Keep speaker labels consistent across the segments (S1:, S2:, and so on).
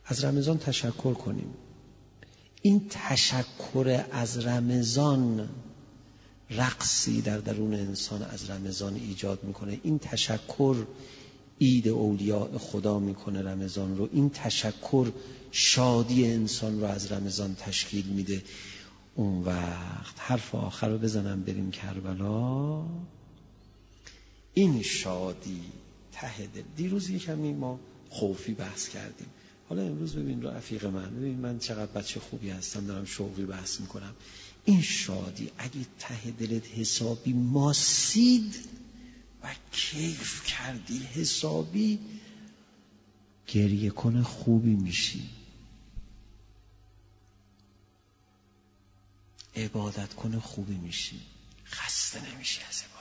S1: از رمضان تشکر کنیم. این تشکر از رمضان رقصی در درون انسان از رمضان ایجاد میکنه. این تشکر عید اولیاء خدا میکنه رمضان رو. این تشکر شادی انسان رو از رمضان تشکیل میده. اون وقت حرف آخر رو بزنم بریم کربلا. این شادی ته دل. دیروز یکمی ما خوفی بحث کردیم، حالا امروز ببین رفیق من، ببین من چقدر بچه خوبی هستم، دارم شوقی بحث میکنم. این شادی اگه ته دلت حسابی ماسید و کیف کردی حسابی، گریه کنه خوبی میشی، عبادت کنه خوبی میشی، خسته نمیشی از عبادت.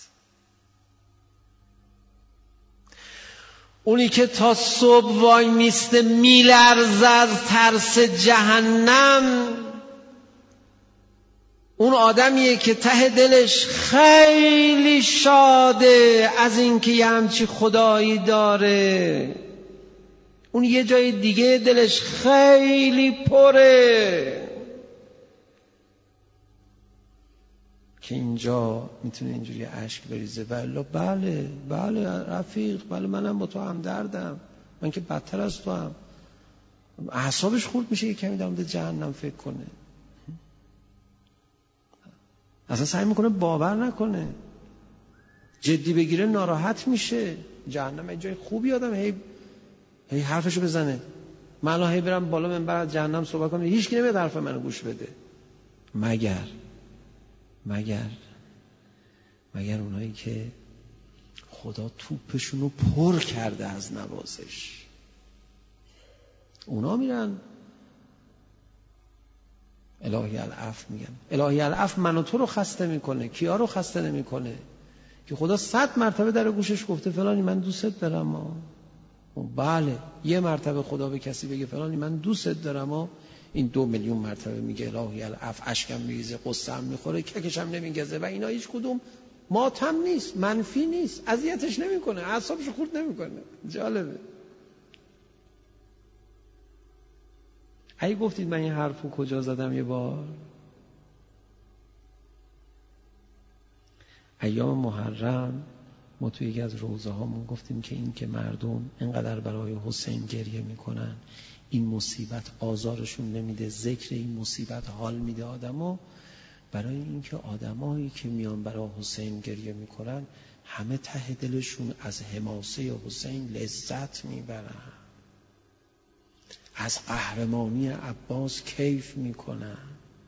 S1: اونی که تا صبح وای میسته میلرزه از ترس جهنم، اون آدمیه که ته دلش خیلی شاده از اینکه یه همچی خدایی داره. اون یه جای دیگه دلش خیلی پره که اینجا میتونه اینجوری اشک بریزه. بله رفیق، بله منم با تو هم دردم، من که بدتر از تو هم. اعصابش خورد میشه، یه کمی در مورد جهنم فکر کنه، اصلا سعی میکنه باور نکنه، جدی بگیره ناراحت میشه. جهنم یه جای خوبی، آدم هی حرفشو بزنه. من الان هی برم بالا منبر از جهنم صحبت کنم، هیچ کی نمیاد حرف منو گوش بده، مگر اونایی که خدا توپشون رو پر کرده از نوازش. اونا میرن الهی العفو میگن. الهی العفو من و تو رو خسته میکنه، کیا رو خسته نمیکنه؟ که خدا 100 مرتبه در گوشش گفته فلانی من دوست دارم. بله، یه مرتبه خدا به کسی بگه فلانی من دوست دارم، این 2 میلیون مرتبه میگه الهی العفو، اشکم میریزه، قصه‌ام میخوره، ککشم نمیگزه و اینا هیچ کدوم ماتم نیست، منفی نیست، اذیتش نمیکنه، اعصابش خورد نمیکنه. جالبه. اگه گفتید من این حرفو کجا زدم یه بار؟ ایام محرم ما توی یکی از روزه هامون گفتیم که این که مردم اینقدر برای حسین گریه میکنن، این مصیبت آزارشون نمیده، ذکر این مصیبت حال میده آدمو. برای اینکه آدمایی که میان برای حسین گریه میکنن همه ته دلشون از حماسه حسین لذت میبرن، از قهرمانی عباس کیف میکنن.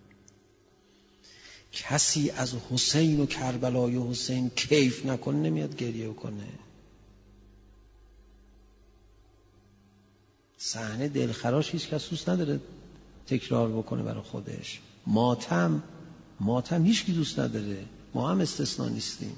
S1: کسی از حسین و کربلای حسین کیف نکنه نمیاد گریه کنه. صحنه دلخراش هیچ کس دوست نداره تکرار بکنه برای خودش. ماتم هیچ کی دوست نداره، ما هم استثنا نیستیم.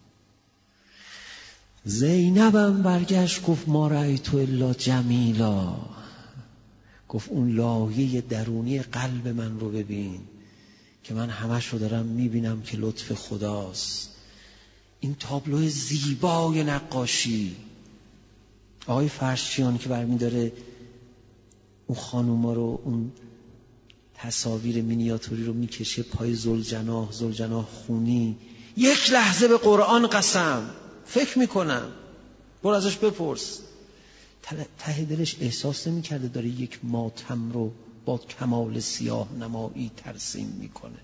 S1: زینبم برگشت گفت ما رأیت الا جمیلا، گفت اون لایه درونی قلب من رو ببین که من همش رو دارم میبینم که لطف خداست. این تابلو زیبای نقاشی آقای فرشچیان که برمی داره اون خانوما رو، اون تصاویر مینیاتوری رو میکشه پای زلجناح خونی. یک لحظه به قرآن قسم فکر میکنم، برو ازش بپرس، ته دلش احساس نمیکرده داره یک ماتم رو با کمال سیاه نمایی ترسیم میکنه.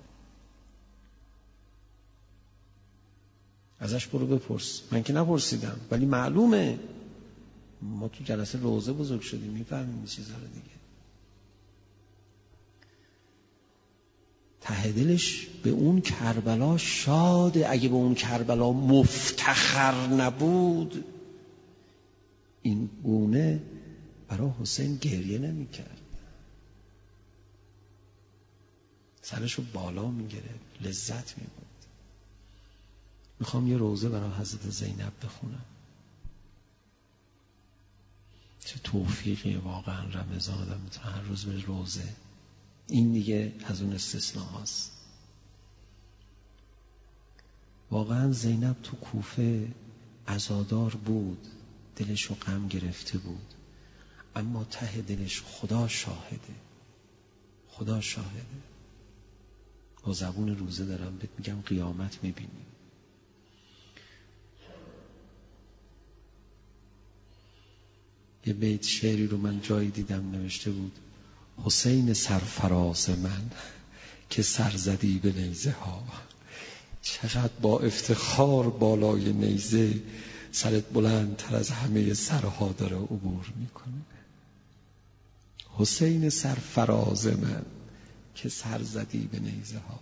S1: ازش برو بپرس، من که نپرسیدم ولی معلومه، ما تو جلسه روزه بزرگ شدیم میفهمیم این چیزا رو دیگه. ته دلش به اون کربلا شاده. اگه به اون کربلا مفتخر نبود این گونه برای حسین گریه نمی‌کرد، سرشو بالا می‌گرفت، لذت می‌برد. میخوام یه روزه برای حضرت زینب بخونم. چه توفیقی واقعا رمضان آدم میتونه هر روز به روزه. این دیگه از اون استثناء هست. واقعا زینب تو کوفه عزادار بود، دلشو غم گرفته بود، اما ته دلش خدا شاهده. خدا شاهده. با زبون روزه دارم بهت میگم قیامت میبینی. یه بیت شعری رو من جایی دیدم نوشته بود: حسین سرفراز من که سر زدی به نیزه ها، چقدر با افتخار بالای نیزه سرت بلندتر از همه سرها داره عبور میکنه. حسین سرفراز من که سر زدی به نیزه ها.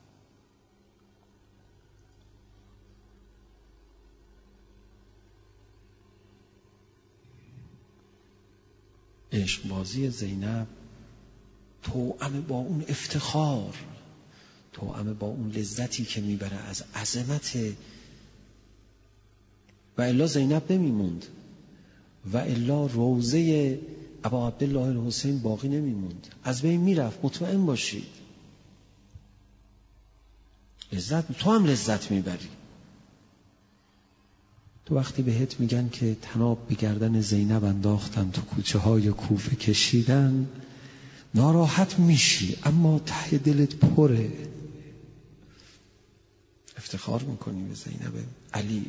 S1: عشق بازی زینب توأم با اون افتخار، توأم با اون لذتی که میبره از عظمت، و الا زینب نمیموند، و الا روضه ابا عبدالله الحسین باقی نمیموند، از بین میرفت. مطمئن باشید لذت، تو هم لذت میبری. تو وقتی بهت میگن که طناب به گردن زینب انداختن، تو کوچه های کوفه کشیدن، ناراحت میشی اما ته دلت پره، افتخار میکنی به زینب علی،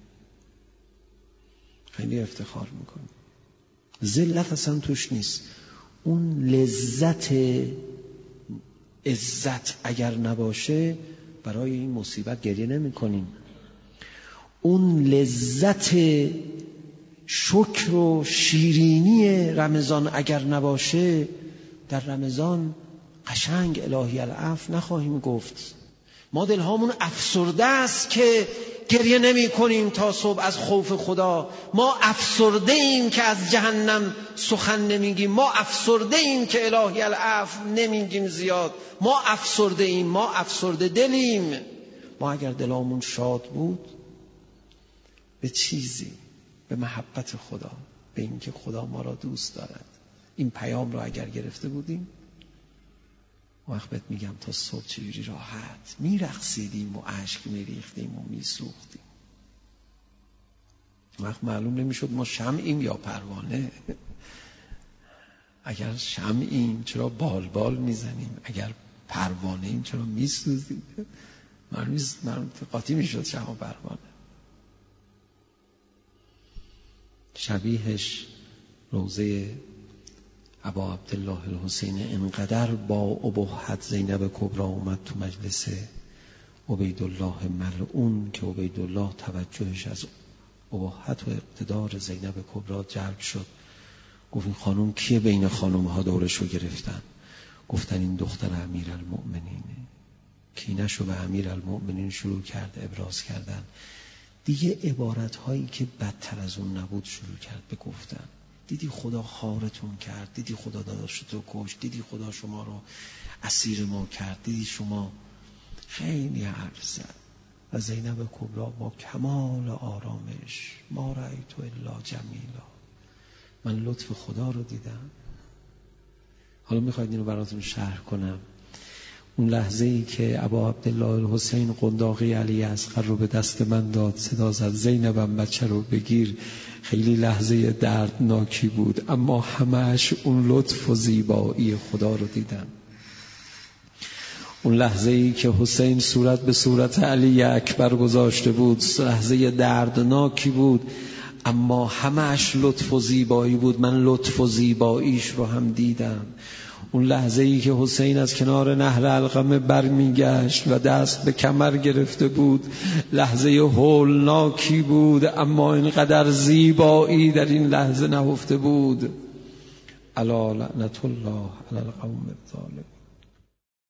S1: خیلی افتخار میکنی. ذلت اصلا توش نیست. اون لذت عزت اگر نباشه برای این مصیبت گریه نمی کنیم. اون لذت شکر و شیرینی رمضان اگر نباشه، در رمضان قشنگ الهی العفو نخواهیم گفت. ما دلهامون افسرده است که گریه نمی کنیم تا صبح از خوف خدا. ما افسرده ایم که از جهنم سخن نمیگیم. ما افسرده ایم که الهی العفو نمیگیم زیاد. ما افسرده ایم، ما افسرده دلیم. ما اگر دلامون شاد بود به چیزی، به محبت خدا، به اینکه خدا ما را دوست دارد، این پیام را اگر گرفته بودیم، وقت بهت میگم تا صبح چجوری راحت میرقصیدیم و اشک میریختیم و میسوختیم. وقت معلوم نمیشد ما شمعیم یا پروانه. اگر شمعیم چرا بالبال میزنیم، اگر پروانه ایم چرا میسوزیم. معلوم قاطی میشد شمع و پروانه. شبیهش روضه ابا عبدالله الحسین انقدر با ابهت زینب کبرا اومد تو مجلس عبیدالله ملعون که عبیدالله توجهش از ابهت و اقتدار زینب کبرا جلب شد. گفت این خانم کیه بین خانم ها دورش رو گرفتن؟ گفتن این دختر امیرالمؤمنینه. کینه‌شو به امیرالمؤمنین شروع کرد ابراز کردن. دیگه عبارت هایی که بدتر از اون نبود شروع کرد به گفتن. دیدی خدا خارتون کرد، دیدی خدا داداشتو کشت، دیدی خدا شما رو اسیر ما کرد، دیدی شما. خیلی حرف زد. و زینب کبرا با کمال آرامش: ما رأیت الا جمیلا، من لطف خدا رو دیدم. حالا میخواید اینو براتون شرح کنم. اون لحظه‌ای که ابا عبدالله الحسین قنداقی علی اصغر رو به دست من داد، صدا زد زینبم بچه رو بگیر. خیلی لحظه دردناکی بود، اما همه‌اش اون لطف و زیبایی خدا رو دیدم. اون لحظه‌ای که حسین صورت به صورت علی اکبر گذاشته بود، لحظه دردناکی بود، اما همه‌اش لطف و زیبایی بود. من لطف و زیباییش رو هم دیدم. اون لحظه‌ای که حسین از کنار نهر علقمه برمیگشت و دست به کمر گرفته بود، لحظه هولناکی بود، اما اینقدر زیبایی در این لحظه نهفته بود. الا لعنت الله علی القوم الظالمین.